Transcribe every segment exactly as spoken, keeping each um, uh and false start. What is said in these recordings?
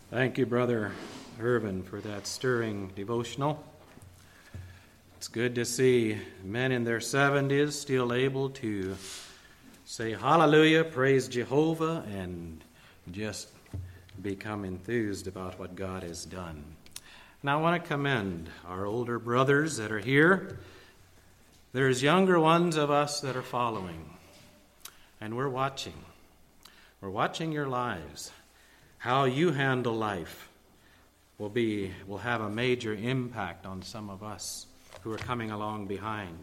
Thank you, Brother Irvin, for that stirring devotional. It's good to see men in their seventies still able to say hallelujah, praise Jehovah, and just become enthused about what God has done. And I want to commend our older brothers that are here. There's younger ones of us that are following, and we're watching. We're watching your lives. How you handle life will be will have a major impact on some of us who are coming along behind.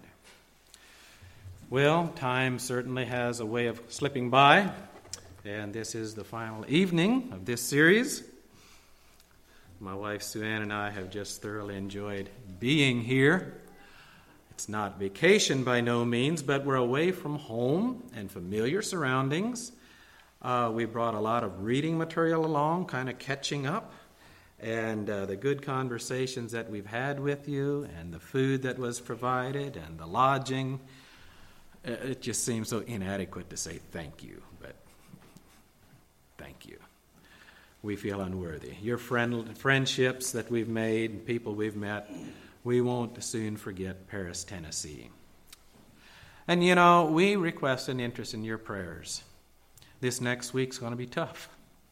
Well, time certainly has a way of slipping by, and this is the final evening of this series. My wife Sue Ann and I have just thoroughly enjoyed being here. It's not vacation by no means, but we're away from home and familiar surroundings. Uh, we brought a lot of reading material along, kind of catching up, and uh, the good conversations that we've had with you, and the food that was provided, and the lodging. It just seems so inadequate to say thank you, but thank you. We feel unworthy. Your friend, friendships that we've made, people we've met, we won't soon forget Paris, Tennessee. And you know, we request an interest in your prayers. This next week's going to be tough.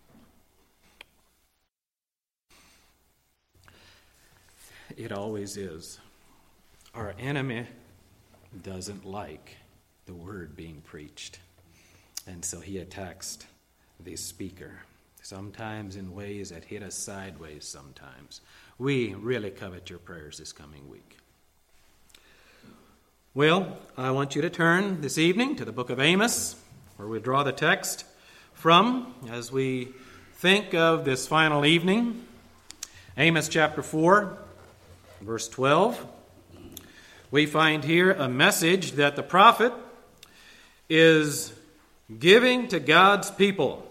It always is. Our enemy doesn't like the word being preached, and so he attacks the speaker, sometimes in ways that hit us sideways sometimes. We really covet your prayers this coming week. Well, I want you to turn this evening to the book of Amos, where we draw the text from as we think of this final evening. Amos chapter four, verse twelve. We find here a message that the prophet is giving to God's people.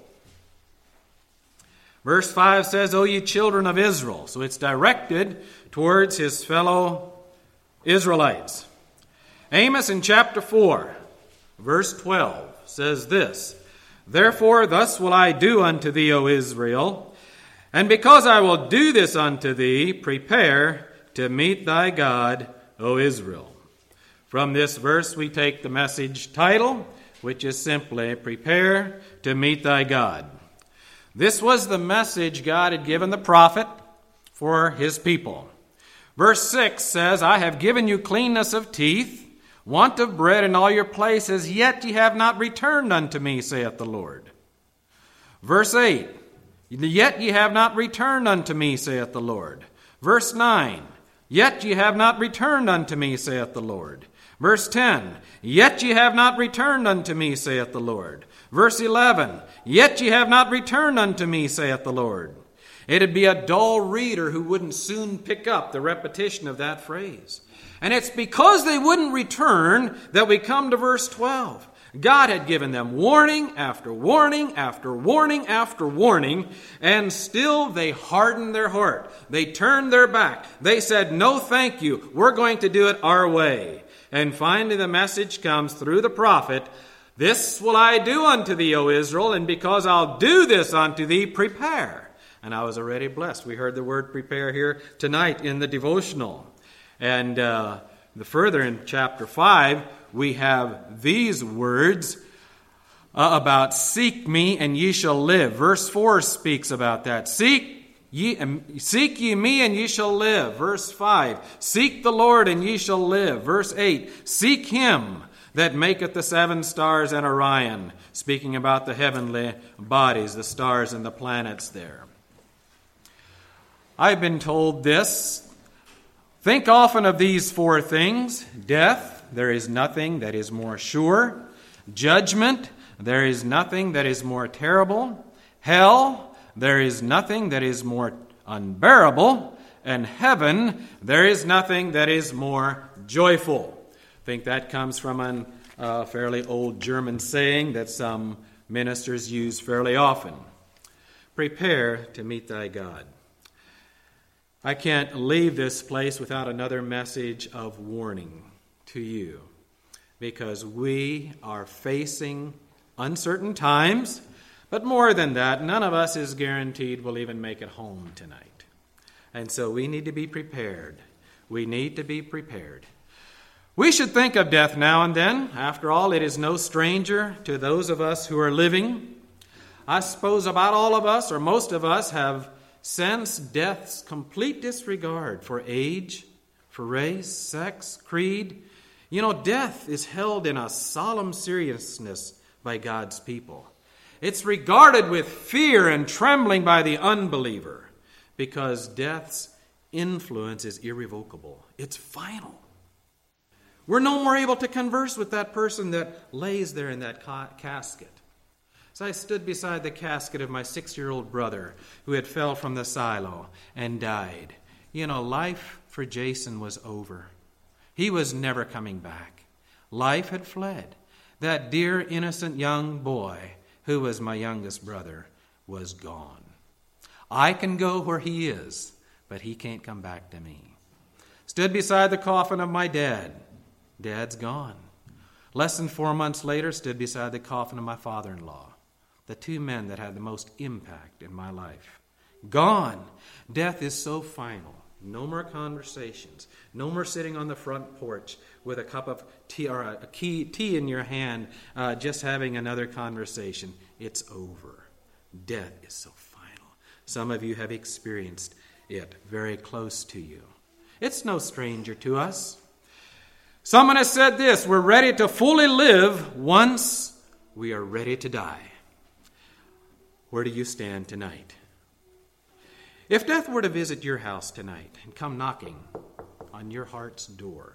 Verse five says, O ye children of Israel. So it's directed towards his fellow Israelites. Amos in chapter four, verse twelve says this, Therefore thus will I do unto thee, O Israel, and because I will do this unto thee, prepare to meet thy God, O Israel. From this verse we take the message title, which is simply, Prepare to meet thy God. This was the message God had given the prophet for his people. Verse six says, I have given you cleanness of teeth, want of bread in all your places, yet ye have not returned unto me, saith the Lord. Verse eight, Yet ye have not returned unto me, saith the Lord. Verse nine, Yet ye have not returned unto me, saith the Lord. Verse ten, Yet ye have not returned unto me, saith the Lord. Verse eleven, Yet ye have not returned unto me, saith the Lord. It'd be a dull reader who wouldn't soon pick up the repetition of that phrase. And it's because they wouldn't return that we come to verse twelve. God had given them warning after warning after warning after warning, and still they hardened their heart. They turned their back. They said, no, thank you. We're going to do it our way. And finally the message comes through the prophet, This will I do unto thee, O Israel, and because I'll do this unto thee, prepare. And I was already blessed. We heard the word prepare here tonight in the devotional. And uh, the further in chapter five, we have these words uh, about seek me and ye shall live. Verse four speaks about that. Seek ye, um, seek ye me and ye shall live. Verse five, seek the Lord and ye shall live. Verse eight, seek him that maketh the seven stars and Orion. Speaking about the heavenly bodies, the stars and the planets there. I've been told this. Think often of these four things. Death, there is nothing that is more sure. Judgment, there is nothing that is more terrible. Hell, there is nothing that is more unbearable. And heaven, there is nothing that is more joyful. I think that comes from a uh, fairly old German saying that some ministers use fairly often. Prepare to meet thy God. I can't leave this place without another message of warning to you, because we are facing uncertain times, But more than that, none of us is guaranteed we'll even make it home tonight. And so we need to be prepared. We need to be prepared. We should think of death now and then. After all, it is no stranger to those of us who are living. I suppose about all of us, or most of us, have sensed death's complete disregard for age, for race, sex, creed. You know, death is held in a solemn seriousness by God's people. It's regarded with fear and trembling by the unbeliever because death's influence is irrevocable. It's final. We're no more able to converse with that person that lays there in that ca- casket. So I stood beside the casket of my six-year-old brother who had fell from the silo and died. You know, life for Jason was over. He was never coming back. Life had fled. That dear, innocent young boy who was my youngest brother was gone. I can go where he is, but he can't come back to me. Stood beside the coffin of my dad. Dad's gone. Less than four months later, stood beside the coffin of my father-in-law. The two men that had the most impact in my life. Gone. Death is so final. No more conversations. No more sitting on the front porch with a cup of tea or a key, tea in your hand, uh, just having another conversation. It's over. Death is so final. Some of you have experienced it very close to you. It's no stranger to us. Someone has said this: we're ready to fully live once we are ready to die. Where do you stand tonight? If death were to visit your house tonight and come knocking on your heart's door,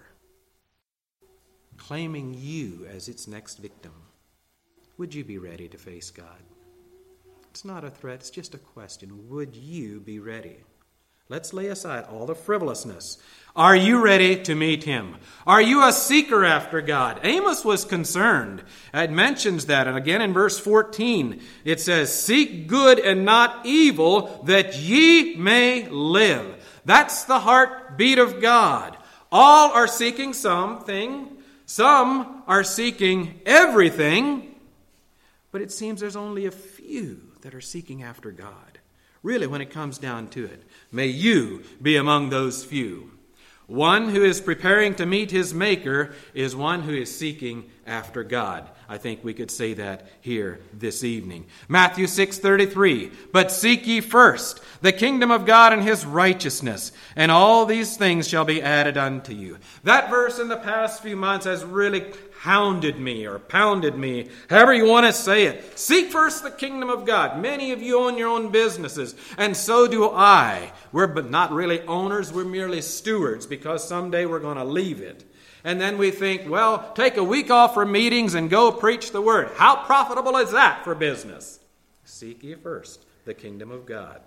claiming you as its next victim, would you be ready to face God? It's not a threat, it's just a question. Would you be ready? Let's lay aside all the frivolousness. Are you ready to meet him? Are you a seeker after God? Amos was concerned. It mentions that. And again in verse fourteen, it says, seek good and not evil, that ye may live. That's the heartbeat of God. All are seeking something. Some are seeking everything. But it seems there's only a few that are seeking after God. Really, when it comes down to it, may you be among those few. One who is preparing to meet his Maker is one who is seeking after God. I think we could say that here this evening. Matthew six thirty-three, but seek ye first the kingdom of God and his righteousness, and all these things shall be added unto you. That verse in the past few months has really hounded me or pounded me, however you want to say it. Seek first the kingdom of God. Many of you own your own businesses, and so do I. We're but not really owners, we're merely stewards, because someday we're going to leave it. And then we think, well, take a week off from meetings and go preach the word. How profitable is that for business? Seek ye first the kingdom of God.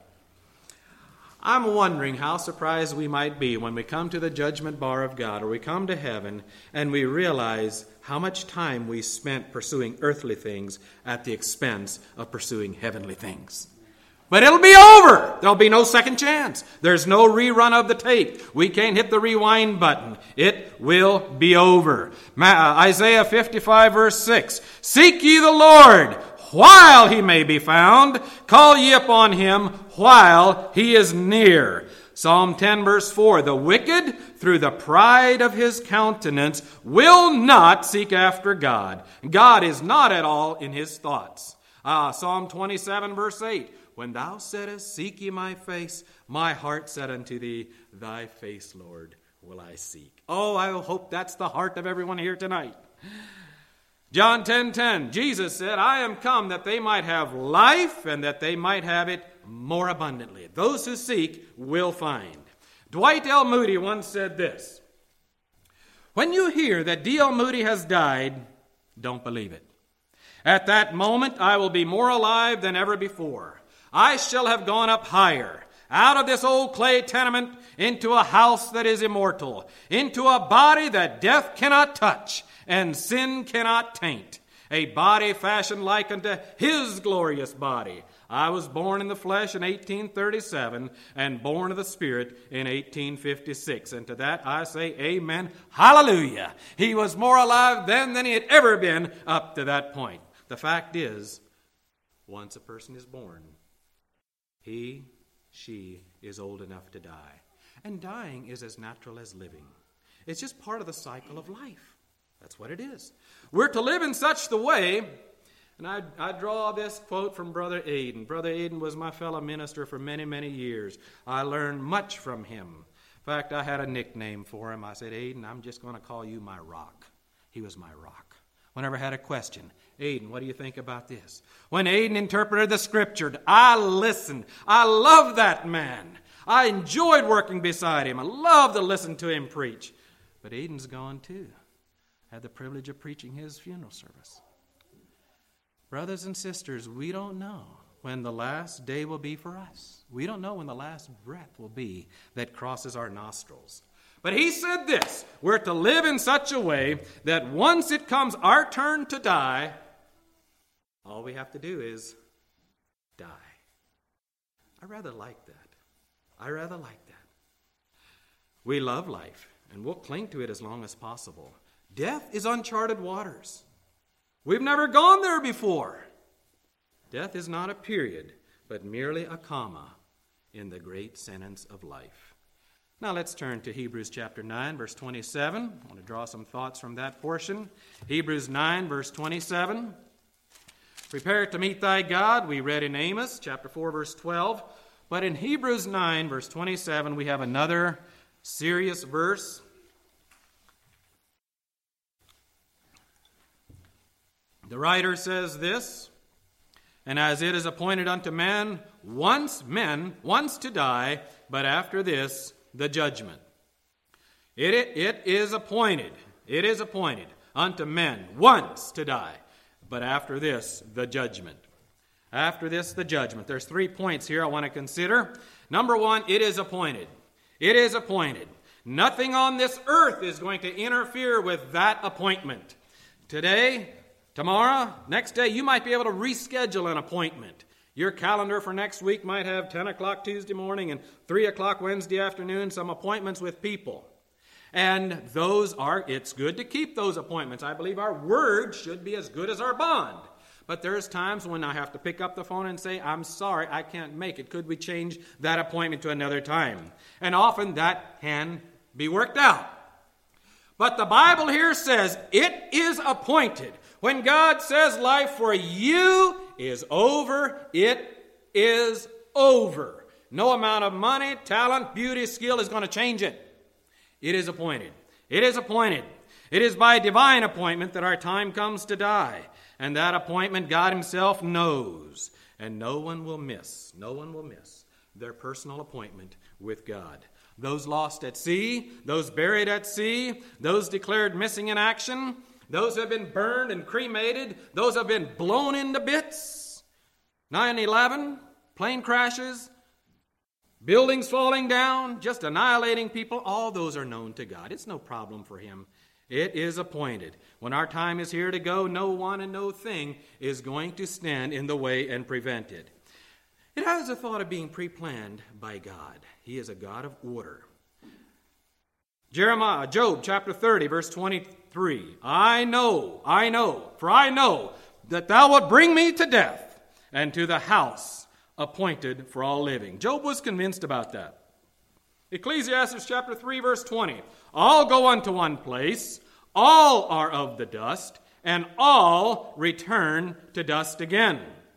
I'm wondering how surprised we might be when we come to the judgment bar of God, or we come to heaven, and we realize how much time we spent pursuing earthly things at the expense of pursuing heavenly things. But it'll be over. There'll be no second chance. There's no rerun of the tape. We can't hit the rewind button. It will be over. Isaiah fifty-five verse six. Seek ye the Lord while he may be found. Call ye upon him while he is near. Psalm ten verse four. The wicked, through the pride of his countenance, will not seek after God. God is not at all in his thoughts. Ah, Psalm twenty-seven verse eight. When thou saidst, seek ye my face, my heart said unto thee, thy face, Lord, will I seek. Oh, I hope that's the heart of everyone here tonight. John ten ten, Jesus said, I am come that they might have life and that they might have it more abundantly. Those who seek will find. Dwight L. Moody once said this: when you hear that D L. Moody has died, don't believe it. At that moment, I will be more alive than ever before. I shall have gone up higher, out of this old clay tenement, into a house that is immortal, into a body that death cannot touch and sin cannot taint, a body fashioned like unto his glorious body. I was born in the flesh in eighteen thirty-seven and born of the Spirit in eighteen fifty-six. And to that I say amen, hallelujah. He was more alive then than he had ever been up to that point. The fact is, once a person is born, he, she is old enough to die. And dying is as natural as living. It's just part of the cycle of life. That's what it is. We're to live in such the way, and I, I draw this quote from Brother Aiden. Brother Aiden was my fellow minister for many, many years. I learned much from him. In fact, I had a nickname for him. I said, Aiden, I'm just going to call you my rock. He was my rock. Whenever I had a question, Aiden, what do you think about this? When Aiden interpreted the scripture, I listened. I loved that man. I enjoyed working beside him. I loved to listen to him preach. But Aiden's gone too. I had the privilege of preaching his funeral service. Brothers and sisters, we don't know when the last day will be for us. We don't know when the last breath will be that crosses our nostrils. But he said this, we're to live in such a way that once it comes our turn to die, all we have to do is die. I rather like that. I rather like that. We love life, and we'll cling to it as long as possible. Death is uncharted waters. We've never gone there before. Death is not a period, but merely a comma in the great sentence of life. Now let's turn to Hebrews chapter nine, verse twenty-seven. I want to draw some thoughts from that portion. Hebrews nine, verse twenty-seven. Prepare to meet thy God, we read in Amos chapter four, verse twelve. But in Hebrews nine, verse twenty-seven, we have another serious verse. The writer says this, and as it is appointed unto man, once men, once to die, but after this, the judgment. It, it, it is appointed, it is appointed unto men once to die, but after this, the judgment. After this, the judgment. There's three points here I want to consider. Number one, it is appointed. It is appointed. Nothing on this earth is going to interfere with that appointment. Today, tomorrow, next day, you might be able to reschedule an appointment. Your calendar for next week might have ten o'clock Tuesday morning and three o'clock Wednesday afternoon, some appointments with people. And those are, it's good to keep those appointments. I believe our word should be as good as our bond. But there's times when I have to pick up the phone and say, I'm sorry, I can't make it. Could we change that appointment to another time? And often that can be worked out. But the Bible here says it is appointed. When God says life for you is over, it is over. No amount of money, talent, beauty, skill is going to change it. It is appointed. It is appointed. It is by divine appointment that our time comes to die. And that appointment God himself knows. And no one will miss, no one will miss their personal appointment with God. Those lost at sea, those buried at sea, those declared missing in action, those who have been burned and cremated, those who have been blown into bits, nine eleven, plane crashes, buildings falling down, just annihilating people, all those are known to God. It's no problem for him. It is appointed. When our time is here to go, no one and no thing is going to stand in the way and prevent it. It has a thought of being pre-planned by God. He is a God of order. Jeremiah, Job chapter thirty, verse twenty-three. I know, I know, for I know that thou wilt bring me to death and to the house appointed for all living. Job was convinced about that. Ecclesiastes chapter three, verse twenty. All go unto one place, all are of the dust, and all return to dust again.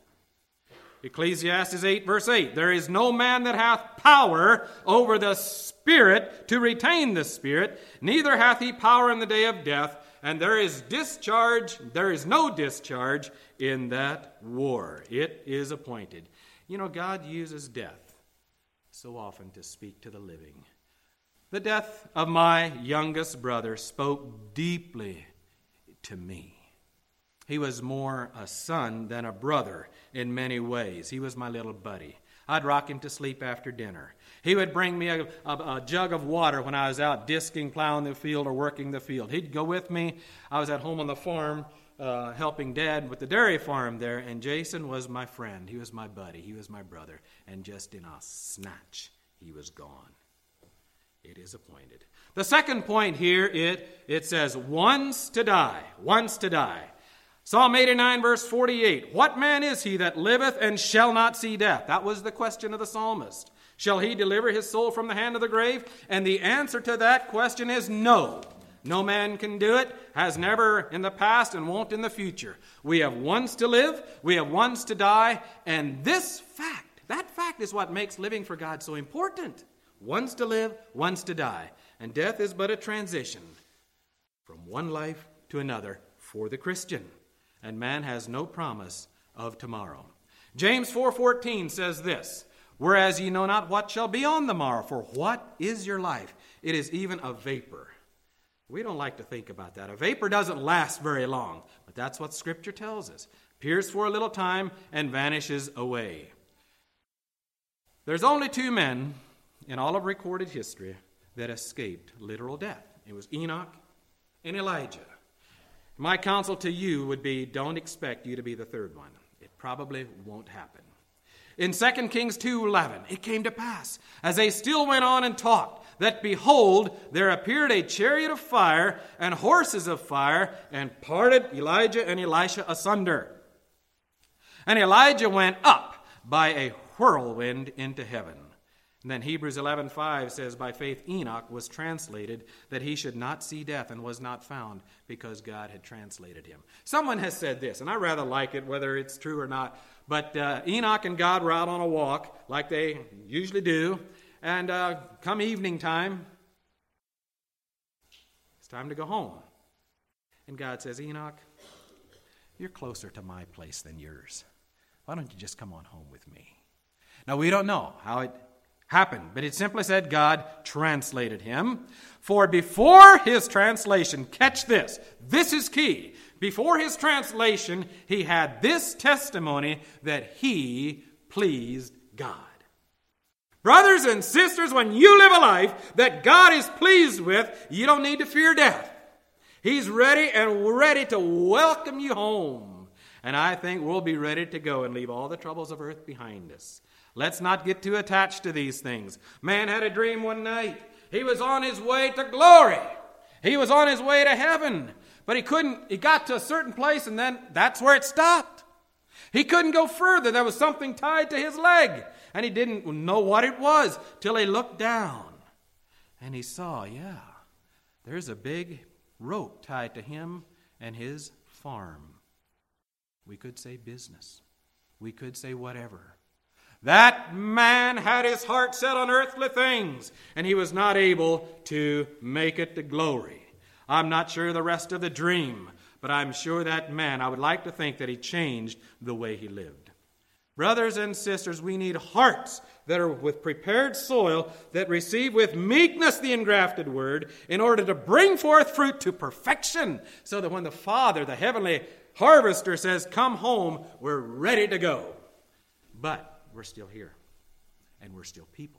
Ecclesiastes eight, verse eight. There is no man that hath power over the Spirit to retain the Spirit, neither hath he power in the day of death, and there is discharge, there is no discharge in that war. It is appointed. You know, God uses death so often to speak to the living. The death of my youngest brother spoke deeply to me. He was more a son than a brother in many ways. He was my little buddy. I'd rock him to sleep after dinner. He would bring me a, a, a jug of water when I was out disking, plowing the field, or working the field. He'd go with me. I was at home on the farm uh, helping Dad with the dairy farm there, and Jason was my friend. He was my buddy. He was my brother. And just in a snatch, he was gone. It is appointed. The second point here, it, it says, once to die, once to die. Psalm eighty-nine, verse forty-eight. What man is he that liveth and shall not see death? That was the question of the psalmist. Shall he deliver his soul from the hand of the grave? And the answer to that question is no. No man can do it, has never in the past and won't in the future. We have once to live, we have once to die, and this fact, that fact is what makes living for God so important. Once to live, once to die. And death is but a transition from one life to another for the Christian. And man has no promise of tomorrow. James four fourteen says this, whereas ye know not what shall be on the morrow, for what is your life? It is even a vapor. We don't like to think about that. A vapor doesn't last very long, but that's what Scripture tells us. Appears for a little time and vanishes away. There's only two men in all of recorded history that escaped literal death. It was Enoch and Elijah. My counsel to you would be, don't expect you to be the third one. It probably won't happen. In Second Kings two eleven, it came to pass, as they still went on and talked, that behold, there appeared a chariot of fire and horses of fire, and parted Elijah and Elisha asunder. And Elijah went up by a whirlwind into heaven. And then Hebrews eleven five says, by faith Enoch was translated that he should not see death and was not found because God had translated him. Someone has said this, and I rather like it, whether it's true or not, but uh, Enoch and God were out on a walk like they usually do, and uh, come evening time, it's time to go home. And God says, Enoch, you're closer to my place than yours. Why don't you just come on home with me? Now, we don't know how it happened, but it simply said God translated him. For before his translation, catch this, this is key. Before his translation, he had this testimony that he pleased God. Brothers and sisters, when you live a life that God is pleased with, you don't need to fear death. He's ready and ready to welcome you home. And I think we'll be ready to go and leave all the troubles of earth behind us. Let's not get too attached to these things. Man had a dream one night. He was on his way to glory. He was on his way to heaven. But he couldn't, he got to a certain place and then that's where it stopped. He couldn't go further. There was something tied to his leg. And he didn't know what it was till he looked down. And he saw, yeah, there's a big rope tied to him and his farm. We could say business. We could say whatever. That man had his heart set on earthly things, and he was not able to make it to glory. I'm not sure the rest of the dream, but I'm sure that man, I would like to think that he changed the way he lived. Brothers and sisters, we need hearts that are with prepared soil, that receive with meekness the engrafted word, in order to bring forth fruit to perfection, so that when the Father, the heavenly harvester, says, come home, we're ready to go. But we're still here, and we're still people.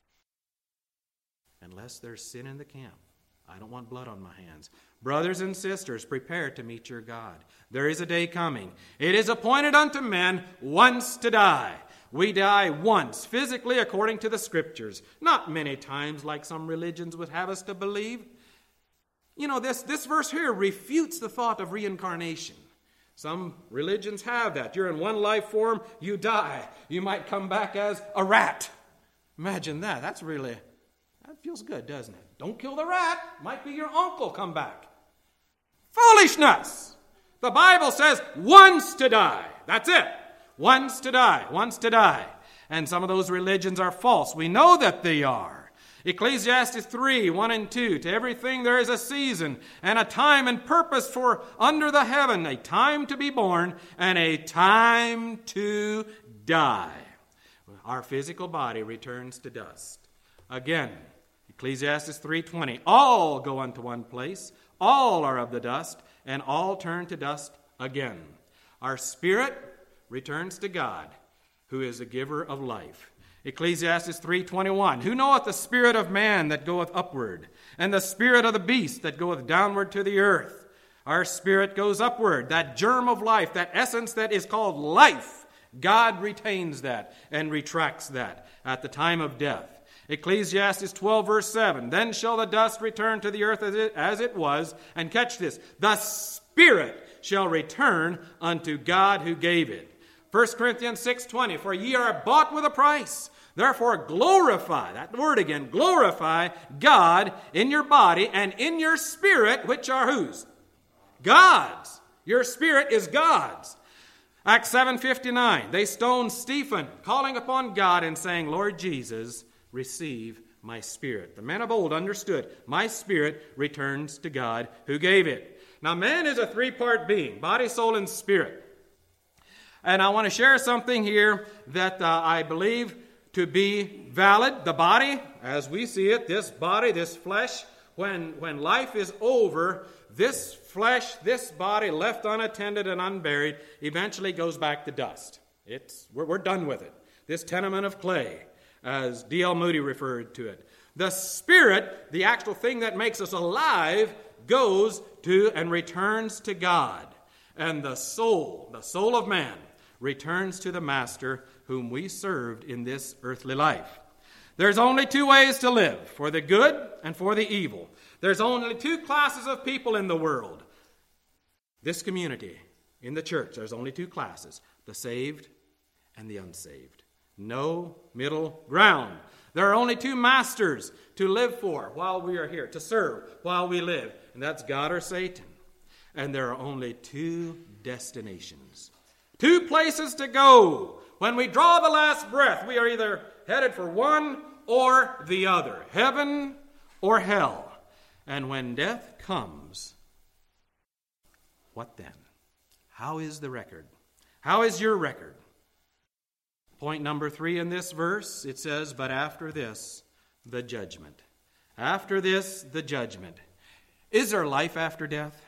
Unless there's sin in the camp, I don't want blood on my hands. Brothers and sisters, prepare to meet your God. There is a day coming. It is appointed unto men once to die. We die once, physically according to the Scriptures. Not many times like some religions would have us to believe. You know, this, this verse here refutes the thought of reincarnation. Some religions have that. You're in one life form, you die. You might come back as a rat. Imagine that. That's really, that feels good, doesn't it? Don't kill the rat. Might be your uncle come back. Foolishness! The Bible says once to die. That's it. Once to die. Once to die. And some of those religions are false. We know that they are. Ecclesiastes three, one and two, to everything there is a season and a time and purpose for under the heaven, a time to be born and a time to die. Our physical body returns to dust. Again, Ecclesiastes three twenty, all go unto one place, all are of the dust, and all turn to dust again. Our spirit returns to God, who is a giver of life. Ecclesiastes three twenty-one, who knoweth the spirit of man that goeth upward, and the spirit of the beast that goeth downward to the earth? Our spirit goes upward, that germ of life, that essence that is called life. God retains that and retracts that at the time of death. Ecclesiastes twelve verse seven, then shall the dust return to the earth as it, as it was, and catch this, the spirit shall return unto God who gave it. First Corinthians six twenty, for ye are bought with a price. Therefore glorify, that word again, glorify God in your body and in your spirit, which are whose? God's. Your spirit is God's. Acts seven fifty-nine, they stoned Stephen, calling upon God and saying, Lord Jesus, receive my spirit. The men of old understood, my spirit returns to God who gave it. Now man is a three-part being, body, soul, and spirit. And I want to share something here that uh, I believe to be valid. The body, as we see it, this body, this flesh, when, when life is over, this flesh, this body left unattended and unburied, eventually goes back to dust. It's, we're, we're done with it. This tenement of clay, as D L Moody referred to it. The spirit, the actual thing that makes us alive, goes to and returns to God. And the soul, the soul of man, returns to the master whom we served in this earthly life. There's only two ways to live, for the good and for the evil. There's only two classes of people in the world. This community, in the church, there's only two classes, the saved and the unsaved. No middle ground. There are only two masters to live for while we are here, to serve while we live, and that's God or Satan. And there are only two destinations, two places to go. When we draw the last breath, we are either headed for one or the other, heaven or hell. And when death comes, what then? How is the record? How is your record? Point number three in this verse, it says, but after this, the judgment. After this, the judgment. Is there life after death?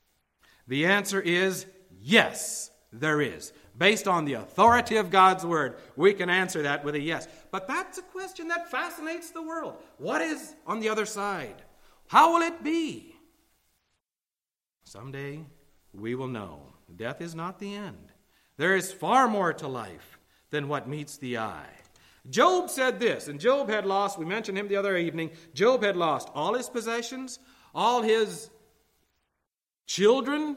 The answer is yes, there is. Based on the authority of God's word, we can answer that with a yes. But that's a question that fascinates the world. What is on the other side? How will it be? Someday we will know. Death is not the end. There is far more to life than what meets the eye. Job said this, and Job had lost, we mentioned him the other evening, Job had lost all his possessions, all his children.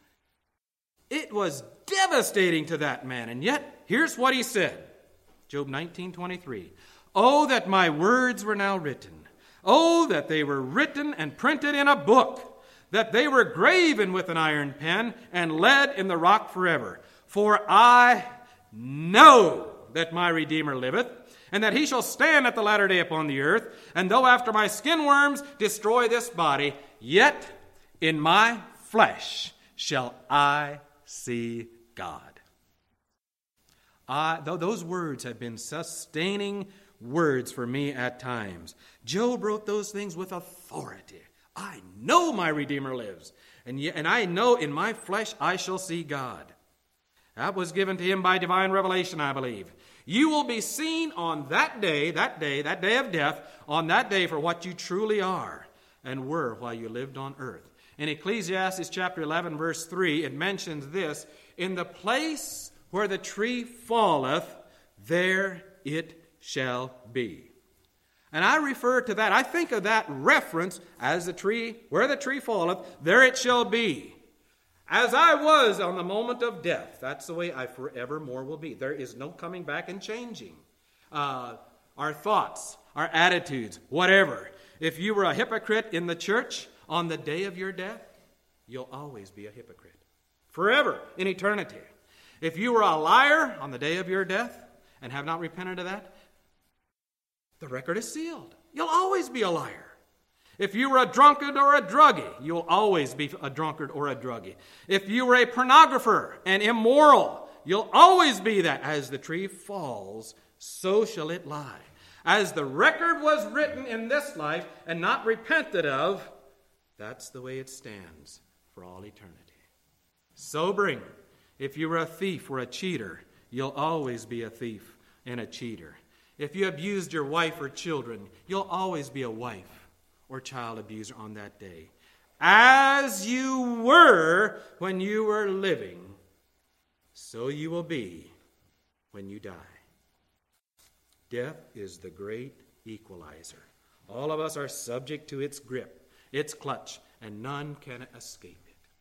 It was devastating to that man. And yet, here's what he said. Job nineteen twenty-three. Oh, that my words were now written. Oh, that they were written and printed in a book, that they were graven with an iron pen and lead in the rock forever. For I know that my Redeemer liveth, and that he shall stand at the latter day upon the earth. And though after my skin worms destroy this body, yet in my flesh shall I see God. I, though those words have been sustaining words for me at times. Job wrote those things with authority. I know my Redeemer lives, and, yet, and I know in my flesh I shall see God. That was given to him by divine revelation, I believe. You will be seen on that day, that day, that day of death, on that day for what you truly are and were while you lived on earth. In Ecclesiastes chapter eleven, verse three, it mentions this, in the place where the tree falleth, there it shall be. And I refer to that, I think of that reference as the tree, where the tree falleth, there it shall be. As I was on the moment of death, that's the way I forevermore will be. There is no coming back and changing uh, our thoughts, our attitudes, whatever. If you were a hypocrite in the church on the day of your death, you'll always be a hypocrite. Forever, in eternity. If you were a liar on the day of your death and have not repented of that, the record is sealed. You'll always be a liar. If you were a drunkard or a druggie, you'll always be a drunkard or a druggie. If you were a pornographer and immoral, you'll always be that. As the tree falls, so shall it lie. As the record was written in this life and not repented of, that's the way it stands for all eternity. Sobering. If you were a thief or a cheater, you'll always be a thief and a cheater. If you abused your wife or children, you'll always be a wife or child abuser on that day. As you were when you were living, so you will be when you die. Death is the great equalizer. All of us are subject to its grip, its clutch, and none can escape it.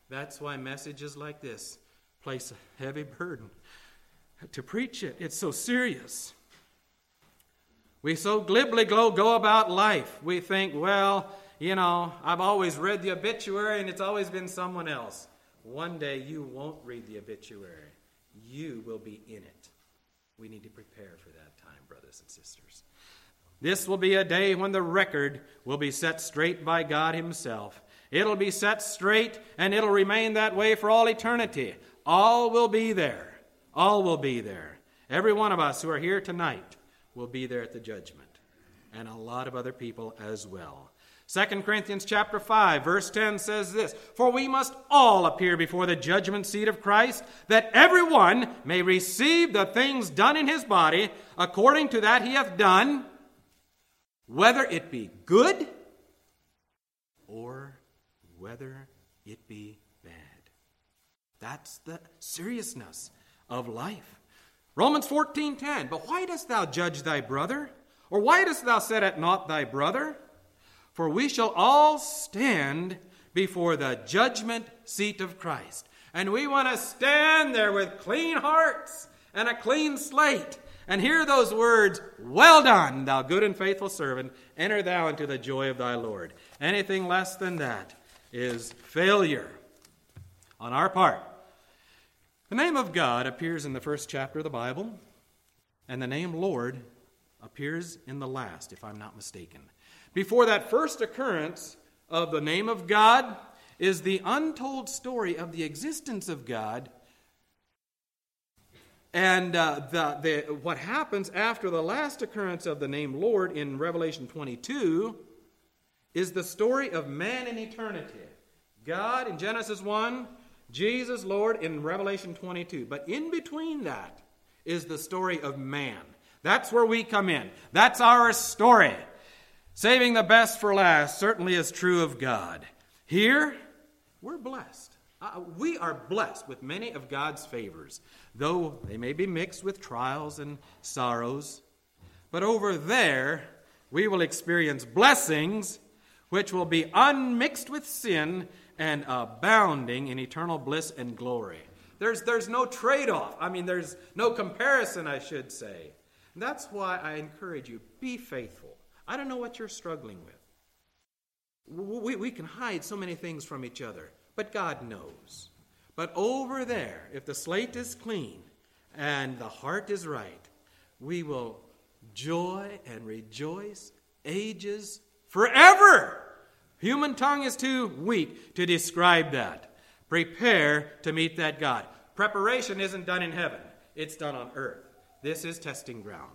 That's why messages like this place a heavy burden to preach it. It's so serious. We so glibly go, go about life. We think, well, you know, I've always read the obituary and it's always been someone else. One day you won't read the obituary. You will be in it. We need to prepare for that time, brothers and sisters. This will be a day when the record will be set straight by God himself. It'll be set straight and it'll remain that way for all eternity. All will be there. All will be there. Every one of us who are here tonight will be there at the judgment. And a lot of other people as well. Second Corinthians chapter five, verse ten says this, "For we must all appear before the judgment seat of Christ, that every one may receive the things done in his body according to that he hath done, whether it be good or whether it be bad." That's the seriousness of life. Romans fourteen ten, "But why dost thou judge thy brother? Or why dost thou set at naught thy brother? For we shall all stand before the judgment seat of Christ." And we want to stand there with clean hearts and a clean slate and hear those words, "Well done, thou good and faithful servant. Enter thou into the joy of thy Lord." Anything less than that is failure on our part. The name of God appears in the first chapter of the Bible, and the name Lord appears in the last, if I'm not mistaken. Before that first occurrence of the name of God is the untold story of the existence of God. And uh, the, the, what happens after the last occurrence of the name Lord in Revelation twenty-two is the story of man in eternity. God in Genesis one, Jesus, Lord, in Revelation twenty-two. But in between that is the story of man. That's where we come in. That's our story. Saving the best for last certainly is true of God. Here, we're blessed. Uh, we are blessed with many of God's favors, though they may be mixed with trials and sorrows. But over there, we will experience blessings which will be unmixed with sin and abounding in eternal bliss and glory. There's, there's no trade-off. I mean, there's no comparison, I should say. And that's why I encourage you, be faithful. I don't know what you're struggling with. We, we can hide so many things from each other, but God knows. But over there, if the slate is clean and the heart is right, we will joy and rejoice ages forever. Human tongue is too weak to describe that. Prepare to meet that God. Preparation isn't done in heaven. It's done on earth. This is testing ground.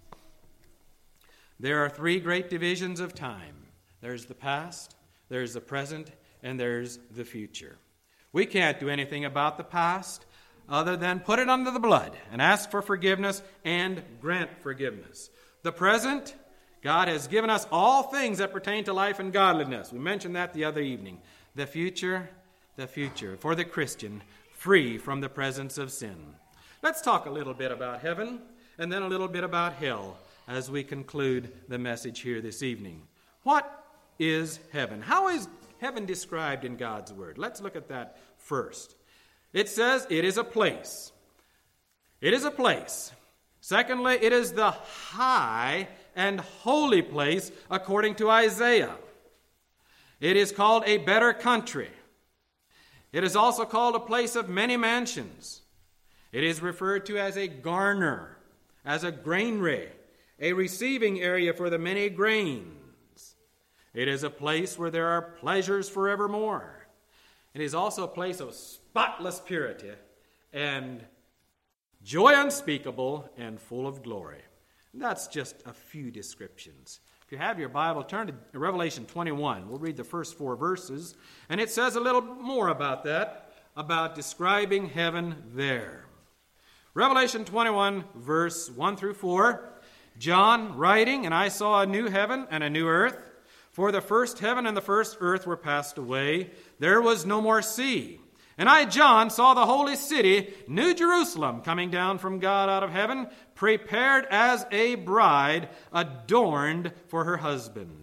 There are three great divisions of time. There's the past, there's the present, and there's the future. We can't do anything about the past other than put it under the blood and ask for forgiveness and grant forgiveness. The present, God has given us all things that pertain to life and godliness. We mentioned that the other evening. The future, the future for the Christian, free from the presence of sin. Let's talk a little bit about heaven and then a little bit about hell as we conclude the message here this evening. What is heaven? How is heaven described in God's Word? Let's look at that first. It says it is a place. It is a place. Secondly, it is the high and holy place according to Isaiah. It is called a better country. It is also called a place of many mansions. It is referred to as a garner, as a granary, a receiving area for the many grains. It is a place where there are pleasures forevermore. It is also a place of spotless purity and joy unspeakable and full of glory. And that's just a few descriptions. If you have your Bible, turn to Revelation twenty-one. We'll read the first four verses, and it says a little more about that, about describing heaven there. Revelation twenty-one, verse one through four. John writing, "And I saw a new heaven and a new earth, for the first heaven and the first earth were passed away. There was no more sea. And I, John, saw the holy city, New Jerusalem, coming down from God out of heaven, prepared as a bride adorned for her husband.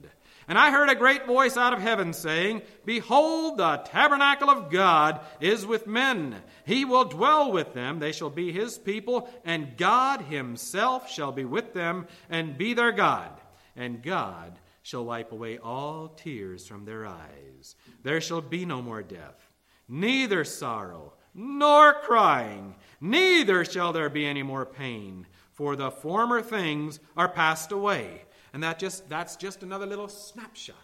And I heard a great voice out of heaven saying, Behold, the tabernacle of God is with men. He will dwell with them. They shall be his people, and God himself shall be with them and be their God. And God shall wipe away all tears from their eyes. There shall be no more death, neither sorrow, nor crying, neither shall there be any more pain, for the former things are passed away. And that just that's just another little snapshot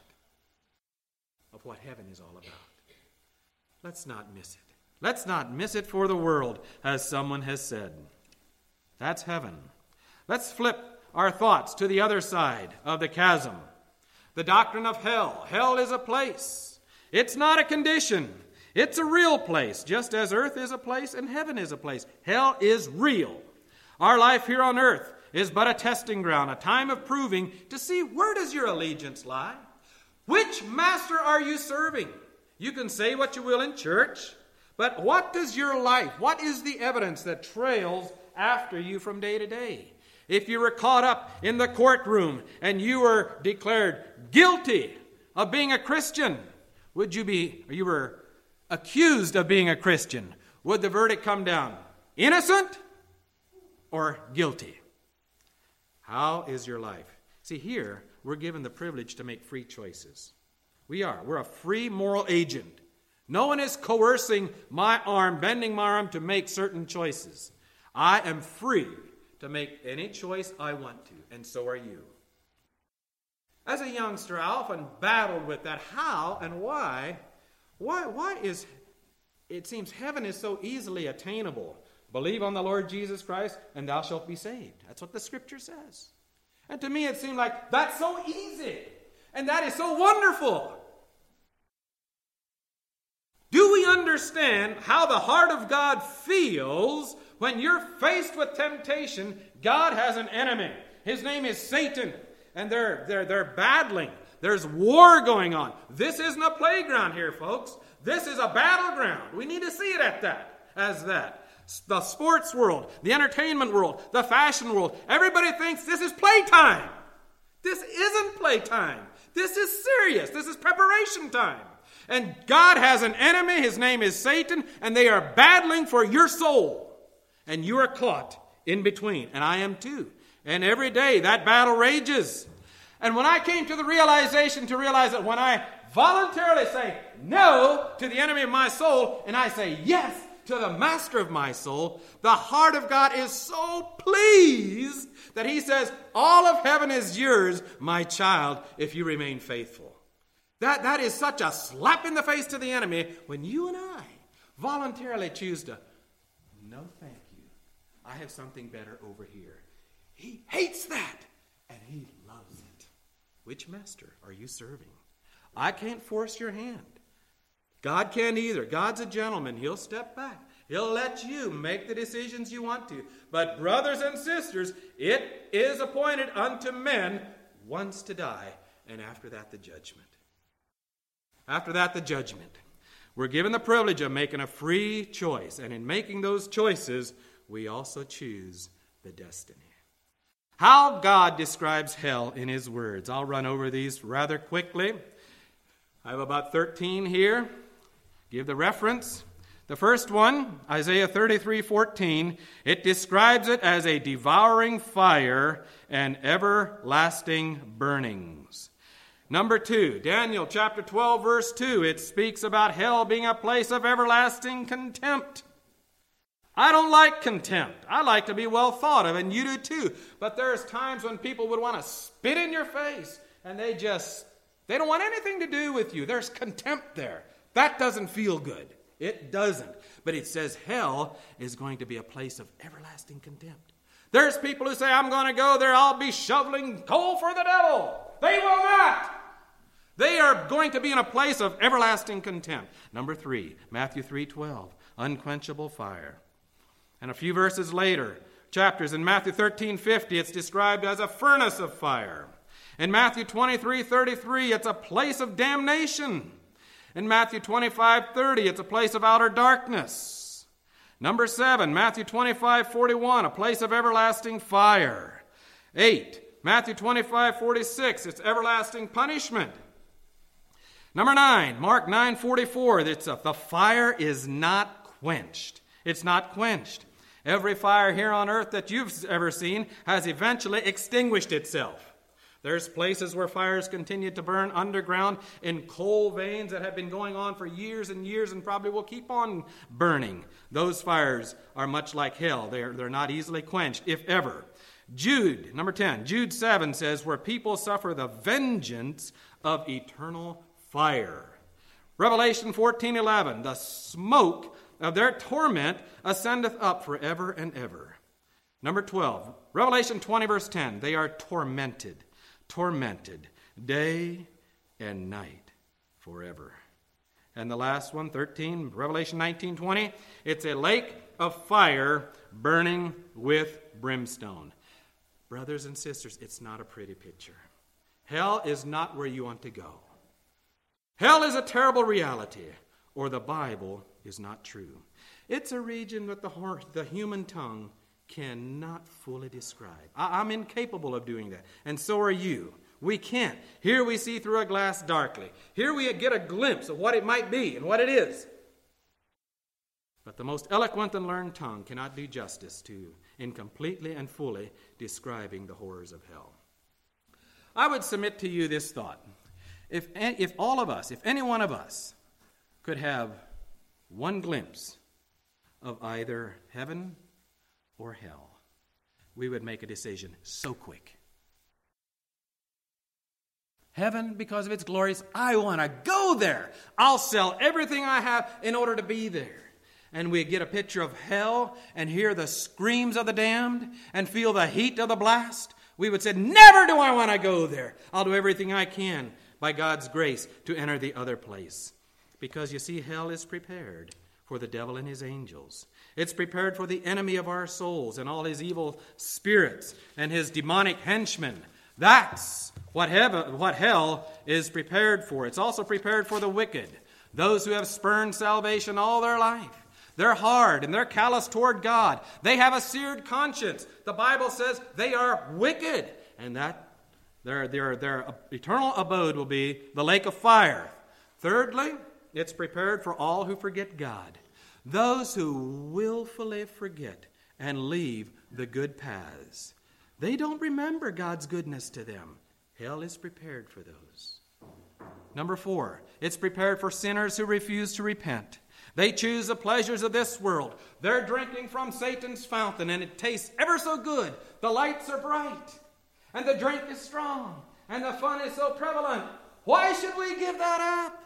of what heaven is all about. Let's not miss it. Let's not miss it for the world, as someone has said. That's heaven. Let's flip our thoughts to the other side of the chasm. The doctrine of hell. Hell is a place. It's not a condition. It's a real place, just as earth is a place and heaven is a place. Hell is real. Our life here on earth is but a testing ground, a time of proving to see where does your allegiance lie. Which master are you serving? You can say what you will in church, but what does your life, what is the evidence that trails after you from day to day? If you were caught up in the courtroom and you were declared guilty of being a Christian, would you be, or you were accused of being a Christian, would the verdict come down innocent or guilty? How is your life? See, here, we're given the privilege to make free choices. We are. We're a free moral agent. No one is coercing my arm, bending my arm to make certain choices. I am free to make any choice I want to, and so are you. As a youngster, I often battled with that. How and why? Why, why is, it seems heaven is so easily attainable. Believe on the Lord Jesus Christ, and thou shalt be saved. That's what the Scripture says. And to me, it seemed like that's so easy. And that is so wonderful. Do we understand how the heart of God feels when you're faced with temptation? God has an enemy. His name is Satan. And they're, they're, they're battling. There's war going on. This isn't a playground here, folks. This is a battleground. We need to see it at that, as that. The sports world, the entertainment world, the fashion world, everybody thinks this is playtime. This isn't playtime. This is serious. This is preparation time. And God has an enemy. His name is Satan, and they are battling for your soul. And you are caught in between, and I am too. And every day that battle rages. And when I came to the realization to realize that when I voluntarily say no to the enemy of my soul, and I say yes to the master of my soul, the heart of God is so pleased that he says, all of heaven is yours, my child, if you remain faithful. That, that is such a slap in the face to the enemy when you and I voluntarily choose to, no thank you, I have something better over here. He hates that, and he loves it. Which master are you serving? I can't force your hand. God can't either. God's a gentleman. He'll step back. He'll let you make the decisions you want to. But brothers and sisters, it is appointed unto men once to die, and after that the judgment. After that the judgment. We're given the privilege of making a free choice, and in making those choices, we also choose the destiny. How God describes hell in his words. I'll run over these rather quickly. I have about thirteen here. Give the reference. The first one, Isaiah thirty-three fourteen, it describes it as a devouring fire and everlasting burnings. Number two, Daniel chapter twelve, verse two, it speaks about hell being a place of everlasting contempt. I don't like contempt. I like to be well thought of, and you do too. But there's times when people would want to spit in your face, and they just, they don't want anything to do with you. There's contempt there. That doesn't feel good. It doesn't. But it says hell is going to be a place of everlasting contempt. There's people who say, I'm going to go there, I'll be shoveling coal for the devil. They will not. They are going to be in a place of everlasting contempt. Number three, Matthew three twelve, unquenchable fire. And a few verses later, chapters in Matthew thirteen fifty, it's described as a furnace of fire. In Matthew twenty-three thirty-three, it's a place of damnation. In Matthew twenty-five thirty, it's a place of outer darkness. Number seven, Matthew twenty-five forty-one, a place of everlasting fire. Eight, Matthew twenty-five forty-six, it's everlasting punishment. Number nine, Mark nine forty-four, it's a, the fire is not quenched. It's not quenched. Every fire here on earth that you've ever seen has eventually extinguished itself. There's places where fires continue to burn underground in coal veins that have been going on for years and years and probably will keep on burning. Those fires are much like hell. They're, they're not easily quenched, if ever. Jude, number ten, Jude seven says, where people suffer the vengeance of eternal fire. Revelation fourteen eleven, the smoke of their torment ascendeth up forever and ever. Number twelve, Revelation twenty verse ten, they are tormented. Tormented day and night forever. And the last one, thirteen, Revelation nineteen twenty, it's a lake of fire burning with brimstone. Brothers and sisters, it's not a pretty picture. Hell is not where you want to go. Hell is a terrible reality, or the Bible is not true. It's a region that the, the human tongue cannot fully describe. I, I'm incapable of doing that, and so are you. We can't. Here we see through a glass darkly. Here we get a glimpse of what it might be and what it is. But the most eloquent and learned tongue cannot do justice to in completely and fully describing the horrors of hell. I would submit to you this thought. If, if all of us, if any one of us could have one glimpse of either heaven or hell, we would make a decision so quick. Heaven, because of its glories, I want to go there. I'll sell everything I have in order to be there. And we get a picture of hell and hear the screams of the damned and feel the heat of the blast. We would say, never do I want to go there. I'll do everything I can by God's grace to enter the other place. Because you see, hell is prepared for the devil and his angels. It's prepared for the enemy of our souls and all his evil spirits and his demonic henchmen. That's what heaven, what hell is prepared for. It's also prepared for the wicked, those who have spurned salvation all their life. They're hard and they're callous toward God. They have a seared conscience. The Bible says they are wicked, and that their, their, their eternal abode will be the lake of fire. Thirdly, it's prepared for all who forget God, those who willfully forget and leave the good paths. They don't remember God's goodness to them. Hell is prepared for those. Number four, it's prepared for sinners who refuse to repent. They choose the pleasures of this world. They're drinking from Satan's fountain, and it tastes ever so good. The lights are bright, and the drink is strong, and the fun is so prevalent. Why should we give that up?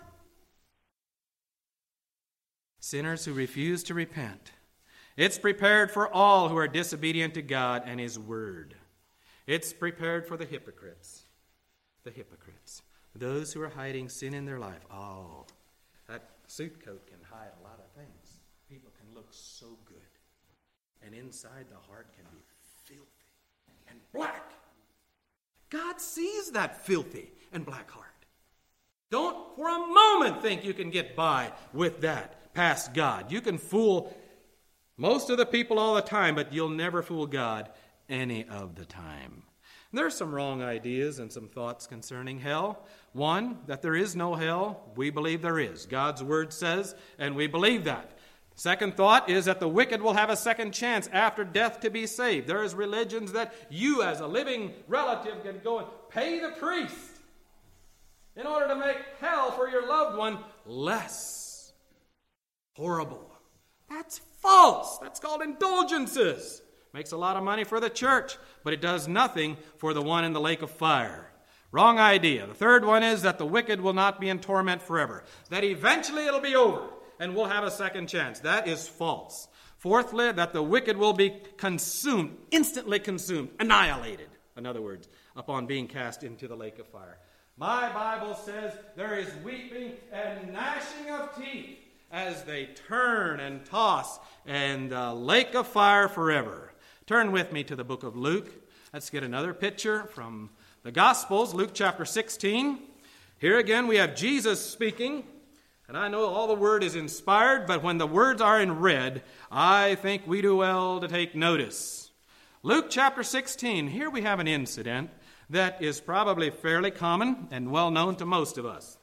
Sinners who refuse to repent. It's prepared for all who are disobedient to God and His Word. It's prepared for the hypocrites. The hypocrites. Those who are hiding sin in their life. Oh, that suit coat can hide a lot of things. People can look so good. And inside the heart can be filthy and black. God sees that filthy and black heart. Don't for a moment think you can get by with that past God. You can fool most of the people all the time, but you'll never fool God any of the time. There's some wrong ideas and some thoughts concerning hell. One, that there is no hell. We believe there is. God's Word says, and we believe that. Second thought is that the wicked will have a second chance after death to be saved. There is religions that you as a living relative can go and pay the priest in order to make hell for your loved one less horrible. That's false. That's called indulgences. Makes a lot of money for the church, but it does nothing for the one in the lake of fire. Wrong idea. The third one is that the wicked will not be in torment forever. That eventually it'll be over and we'll have a second chance. That is false. Fourthly, that the wicked will be consumed, instantly consumed, annihilated, in other words, upon being cast into the lake of fire. My Bible says there is weeping and gnashing of teeth as they turn and toss in the lake of fire forever. Turn with me to the book of Luke. Let's get another picture from the Gospels, Luke chapter sixteen. Here again we have Jesus speaking. And I know all the word is inspired, but when the words are in red, I think we do well to take notice. Luke chapter sixteen, here we have an incident that is probably fairly common and well known to most of us.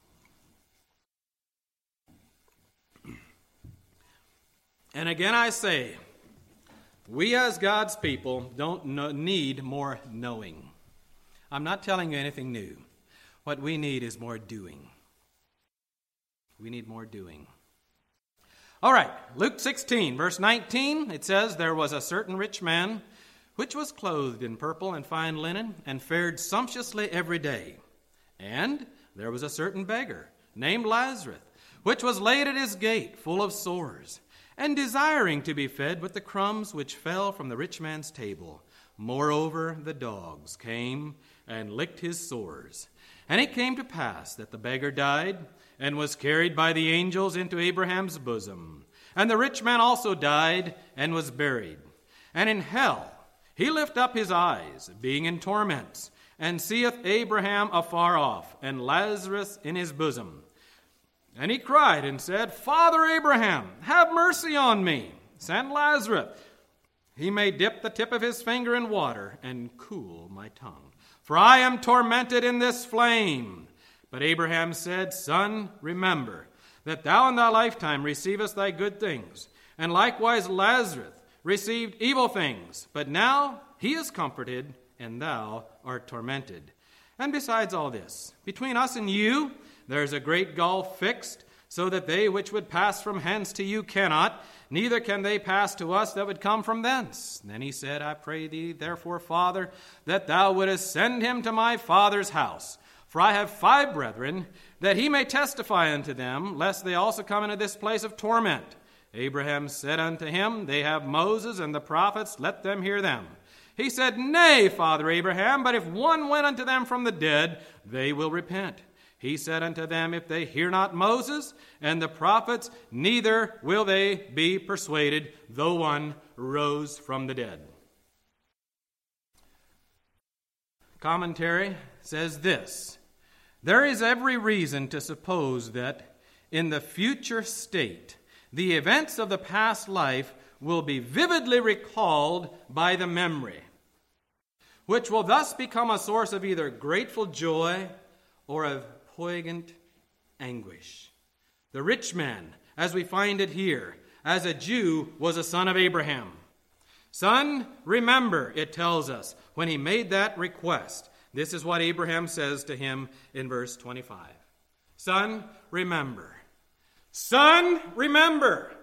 And again I say, we as God's people don't know, need more knowing. I'm not telling you anything new. What we need is more doing. We need more doing. All right, Luke sixteen, verse nineteen, it says, "There was a certain rich man, which was clothed in purple and fine linen, and fared sumptuously every day. And there was a certain beggar, named Lazarus, which was laid at his gate, full of sores, and desiring to be fed with the crumbs which fell from the rich man's table. Moreover, the dogs came and licked his sores. And it came to pass that the beggar died, and was carried by the angels into Abraham's bosom. And the rich man also died, and was buried. And in hell he lift up his eyes, being in torments, and seeth Abraham afar off, and Lazarus in his bosom. And he cried and said, Father Abraham, have mercy on me. Send Lazarus. He may dip the tip of his finger in water and cool my tongue. For I am tormented in this flame. But Abraham said, Son, remember that thou in thy lifetime receivest thy good things, and likewise Lazarus received evil things. But now he is comforted, and thou art tormented. And besides all this, between us and you there is a great gulf fixed, so that they which would pass from hence to you cannot, neither can they pass to us that would come from thence. And then he said, I pray thee, therefore, Father, that thou wouldest send him to my father's house. For I have five brethren, that he may testify unto them, lest they also come into this place of torment. Abraham said unto him, They have Moses and the prophets, let them hear them. He said, Nay, Father Abraham, but if one went unto them from the dead, they will repent. He said unto them, If they hear not Moses and the prophets, neither will they be persuaded, though one rose from the dead. Commentary says this, There is every reason to suppose that in the future state, the events of the past life will be vividly recalled by the memory, which will thus become a source of either grateful joy or of poignant anguish. The rich man, as we find it here, as a Jew, was a son of Abraham. Son, remember, it tells us, when he made that request. This is what Abraham says to him in verse twenty-five. Son, remember. Son, remember.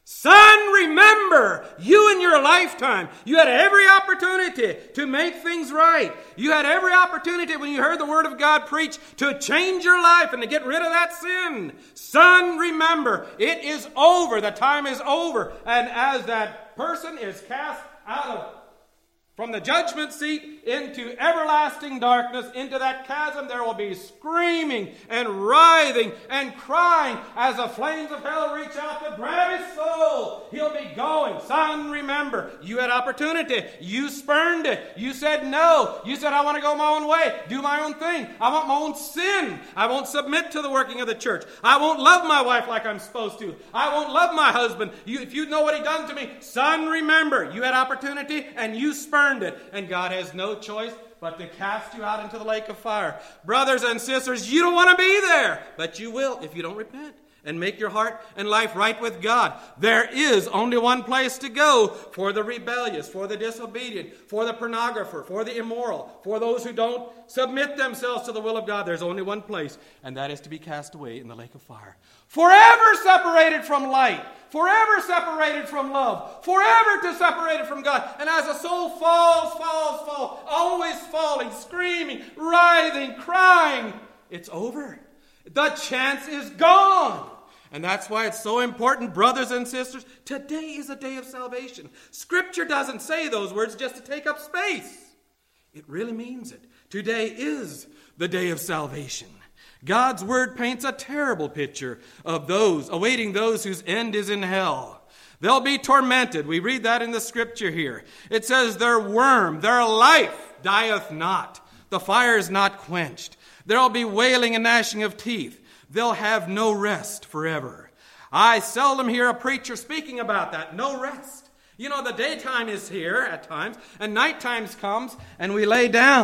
Son, remember, you in your lifetime, you had every opportunity to make things right. You had every opportunity when you heard the word of God preached to change your life and to get rid of that sin. Son, remember, it is over. The time is over. And as that person is cast out of from the judgment seat into everlasting darkness, into that chasm, there will be screaming and writhing and crying as the flames of hell reach out to grab his soul. He'll be going. Son, remember, you had opportunity. You spurned it. You said no. You said, I want to go my own way, do my own thing. I want my own sin. I won't submit to the working of the church. I won't love my wife like I'm supposed to. I won't love my husband. You, if you know what he done to me, son, remember, you had opportunity and you spurned it, and God has no choice but to cast you out into the lake of fire. Brothers and sisters, you don't want to be there, but you will if you don't repent and make your heart and life right with God. There is only one place to go for the rebellious, for the disobedient, for the pornographer, for the immoral, for those who don't submit themselves to the will of God. There's only one place, and that is to be cast away in the lake of fire. Forever separated from light, forever separated from love, forever to separated from God. And as a soul falls, falls, falls, always falling, screaming, writhing, crying, it's over. The chance is gone. And that's why it's so important, brothers and sisters, today is a day of salvation. Scripture doesn't say those words just to take up space. It really means it. Today is the day of salvation. God's word paints a terrible picture of those, awaiting those whose end is in hell. They'll be tormented. We read that in the scripture here. It says their worm, their life dieth not. The fire is not quenched. There'll be wailing and gnashing of teeth. They'll have no rest forever. I seldom hear a preacher speaking about that. No rest. You know, the daytime is here at times, and night times comes, and we lay down.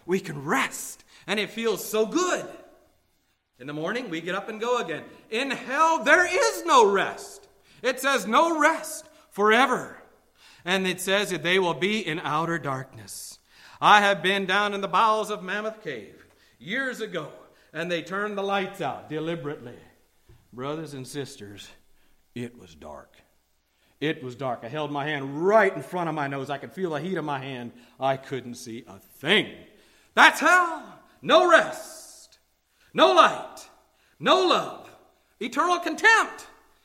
we can rest, and it feels so good. In the morning, we get up and go again. In hell, there is no rest. It says no rest forever. And it says that they will be in outer darkness. I have been down in the bowels of Mammoth Cave years ago, and they turned the lights out deliberately. Brothers and sisters, it was dark. It was dark. I held my hand right in front of my nose. I could feel the heat of my hand. I couldn't see a thing. That's hell. No rest. No light. No love. Eternal contempt.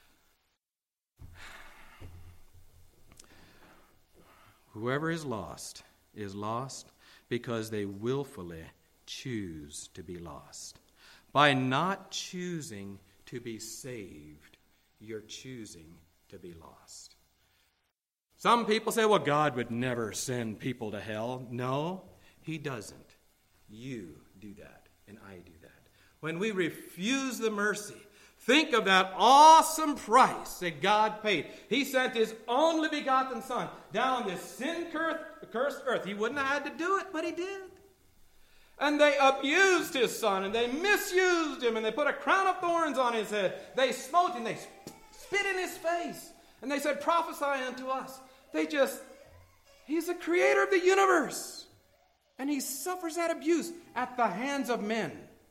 Whoever is lost is lost because they willfully choose to be lost. By not choosing to be saved, you're choosing to be lost. Some people say, well, God would never send people to hell. No, he doesn't. You do that, and I do that. When we refuse the mercy, think of that awesome price that God paid. He sent his only begotten Son down this sin-cursed earth. He wouldn't have had to do it, but he did. And they abused his Son, and they misused him, and they put a crown of thorns on his head. They smote him, they spit in his face, and they said, prophesy unto us. They just, he's the creator of the universe, and he suffers that abuse at the hands of men.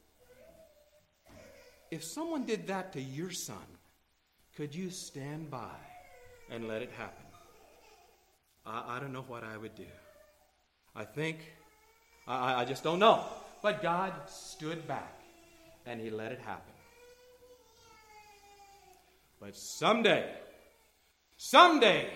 If someone did that to your son, could you stand by and let it happen? I, I don't know what I would do. I think, I, I just don't know. But God stood back and he let it happen. But someday, someday,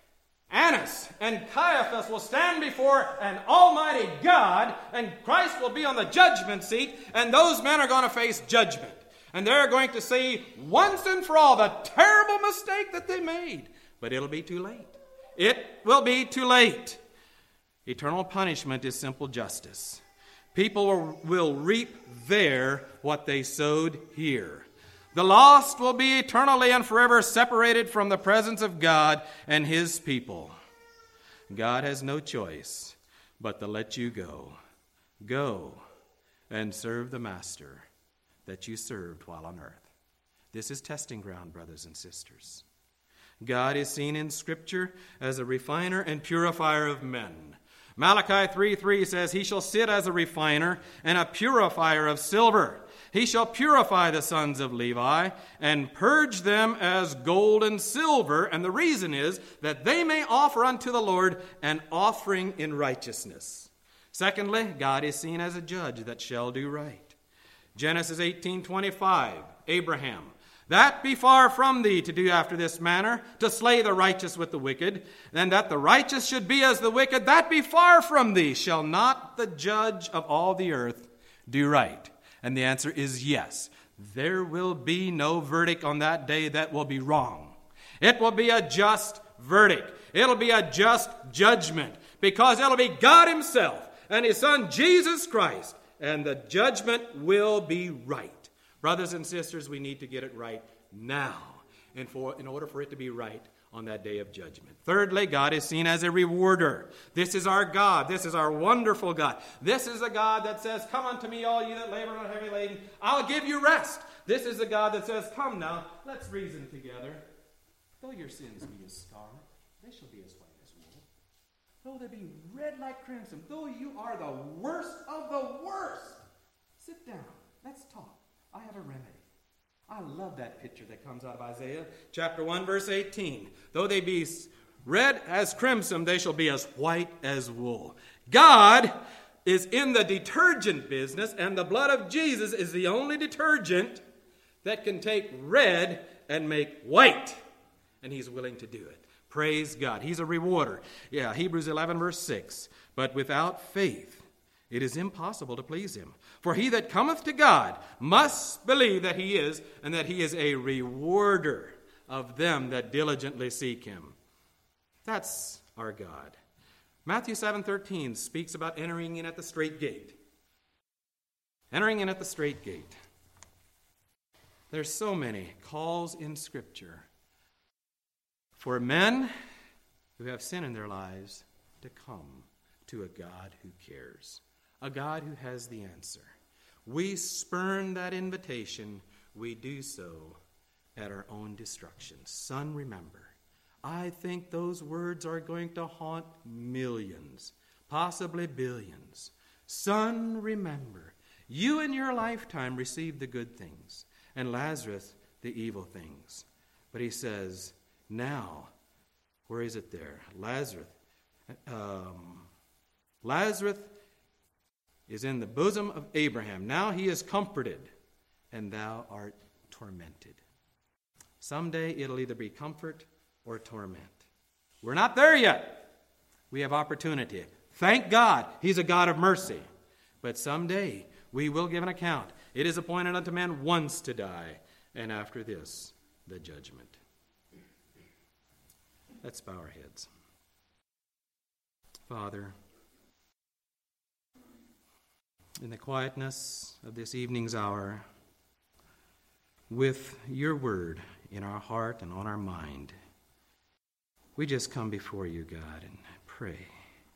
Annas and Caiaphas will stand before an almighty God, and Christ will be on the judgment seat, and those men are going to face judgment. And they're going to see once and for all the terrible mistake that they made. But it'll be too late. It will be too late. Eternal punishment is simple justice. People will, will reap there what they sowed here. The lost will be eternally and forever separated from the presence of God and his people. God has no choice but to let you go. Go and serve the master that you served while on earth. This is testing ground, brothers and sisters. God is seen in Scripture as a refiner and purifier of men. Malachi three three says, he shall sit as a refiner and a purifier of silver. He shall purify the sons of Levi and purge them as gold and silver. And the reason is that they may offer unto the Lord an offering in righteousness. Secondly, God is seen as a judge that shall do right. Genesis eighteen twenty-five, Abraham, that be far from thee to do after this manner, to slay the righteous with the wicked, and that the righteous should be as the wicked, that be far from thee. Shall not the judge of all the earth do right? And the answer is yes. There will be no verdict on that day that will be wrong. It will be a just verdict. It'll be a just judgment, because it'll be God himself and his Son Jesus Christ, and the judgment will be right. Brothers and sisters, we need to get it right now, and for in order for it to be right on that day of judgment. Thirdly, God is seen as a rewarder. This is our God. This is our wonderful God. This is a God that says, come unto me, all you that labor and are heavy laden. I'll give you rest. This is a God that says, come now, let's reason together. Though your sins be as scarlet, they shall be as white as wool. Though they be red like crimson, though you are the worst of the worst, sit down. Let's talk. I have a remedy. I love that picture that comes out of Isaiah chapter one, verse eighteen. Though they be red as crimson, they shall be as white as wool. God is in the detergent business, and the blood of Jesus is the only detergent that can take red and make white. And he's willing to do it. Praise God. He's a rewarder. Yeah, Hebrews eleven, verse six. But without faith, it is impossible to please him. For he that cometh to God must believe that he is, and that he is a rewarder of them that diligently seek him. That's our God. Matthew seven thirteen speaks about entering in at the straight gate. Entering in at the straight gate. There's so many calls in Scripture for men who have sin in their lives to come to a God who cares. a God who has the answer. We spurn that invitation. We do so at our own destruction. Son, remember, I think those words are going to haunt millions, possibly billions. Son, remember, you in your lifetime received the good things, and Lazarus the evil things. But he says, now, where is it there? Lazarus. Um, Lazarus is in the bosom of Abraham. Now he is comforted, and thou art tormented. Someday it'll either be comfort or torment. We're not there yet. We have opportunity. Thank God, he's a God of mercy. But someday we will give an account. It is appointed unto man once to die, and after this, the judgment. Let's bow our heads. Father, in the quietness of this evening's hour, with your word in our heart and on our mind, we just come before you, God, and pray.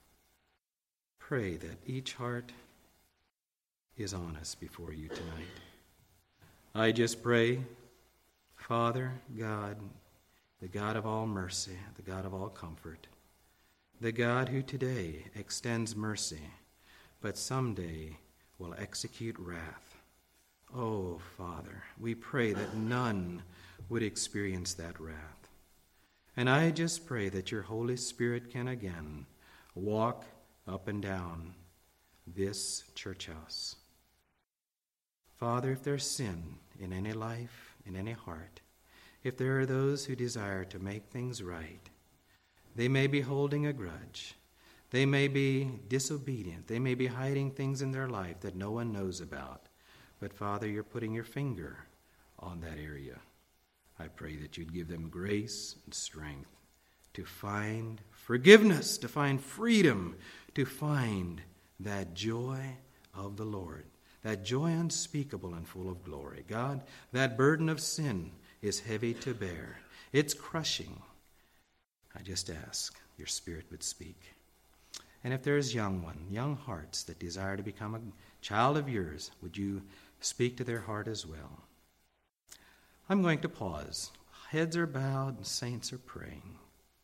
Pray that each heart is honest before you tonight. I just pray, Father, God, the God of all mercy, the God of all comfort, the God who today extends mercy, but someday will execute wrath. Oh, Father, we pray that none would experience that wrath. And I just pray that your Holy Spirit can again walk up and down this church house. Father, if there's sin in any life, in any heart, if there are those who desire to make things right, they may be holding a grudge. They may be disobedient. They may be hiding things in their life that no one knows about. But Father, you're putting your finger on that area. I pray that you'd give them grace and strength to find forgiveness, to find freedom, to find that joy of the Lord, that joy unspeakable and full of glory. God, that burden of sin is heavy to bear. It's crushing. I just ask your Spirit would speak. And if there's young one, young hearts that desire to become a child of yours, would you speak to their heart as well? I'm going to pause. Heads are bowed and saints are praying.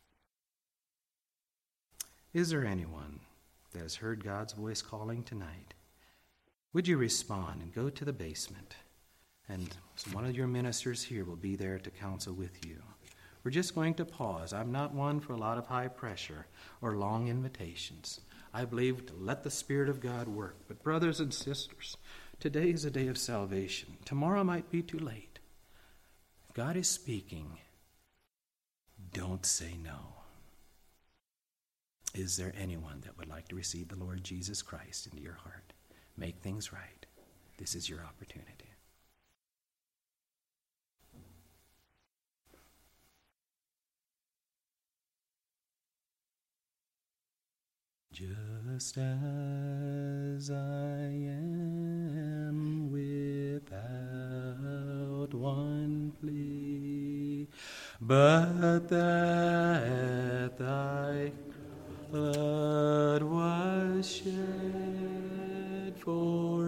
Is there anyone that has heard God's voice calling tonight? Would you respond and go to the basement? And one of your ministers here will be there to counsel with you. We're just going to pause. I'm not one for a lot of high pressure or long invitations. I believe to let the Spirit of God work. But brothers and sisters, today is a day of salvation. Tomorrow might be too late. If God is speaking, don't say no. Is there anyone that would like to receive the Lord Jesus Christ into your heart? Make things right. This is your opportunity. Just as I am without one plea, but that thy blood was shed for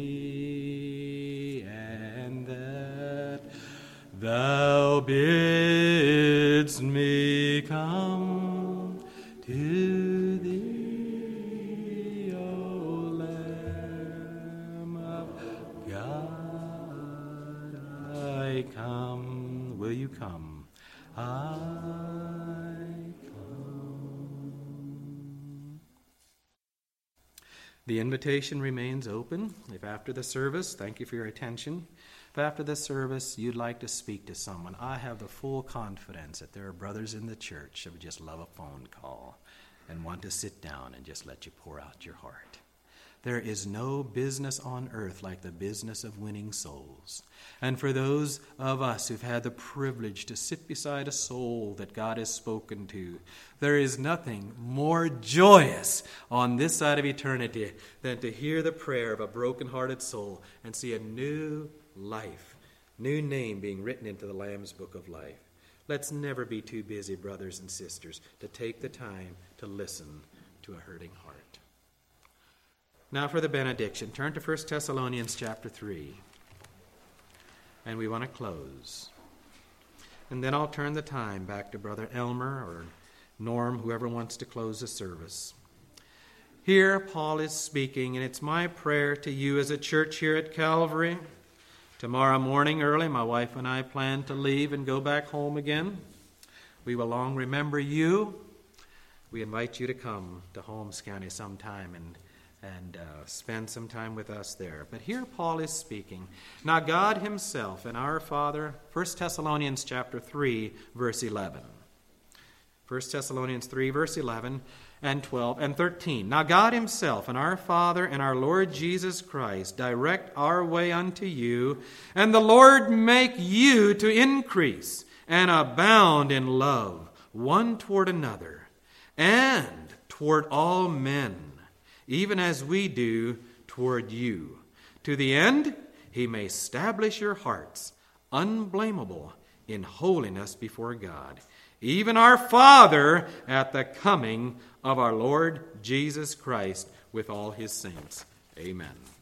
me, and that thou bidst me come to thee, O Lamb of God, I come. Will you come? I The invitation remains open. If after the service, thank you for your attention. If after the service you'd like to speak to someone, I have the full confidence that there are brothers in the church that would just love a phone call and want to sit down and just let you pour out your heart. There is no business on earth like the business of winning souls. And for those of us who've had the privilege to sit beside a soul that God has spoken to, there is nothing more joyous on this side of eternity than to hear the prayer of a broken-hearted soul and see a new life, new name being written into the Lamb's Book of Life. Let's never be too busy, brothers and sisters, to take the time to listen to a hurting heart. Now for the benediction. Turn to First Thessalonians chapter three. And we want to close. And then I'll turn the time back to Brother Elmer or Norm, whoever wants to close the service. Here Paul is speaking, and it's my prayer to you as a church here at Calvary. Tomorrow morning early, my wife and I plan to leave and go back home again. We will long remember you. We invite you to come to Holmes County sometime and and uh, spend some time with us there. But here Paul is speaking. Now God himself and our Father, First Thessalonians chapter three, verse eleven. First Thessalonians three, verse eleven and twelve and thirteen. Now God himself and our Father and our Lord Jesus Christ direct our way unto you, and the Lord make you to increase and abound in love one toward another and toward all men, even as we do toward you, to the end he may establish your hearts unblameable in holiness before God, even our Father at the coming of our Lord Jesus Christ with all his saints. Amen.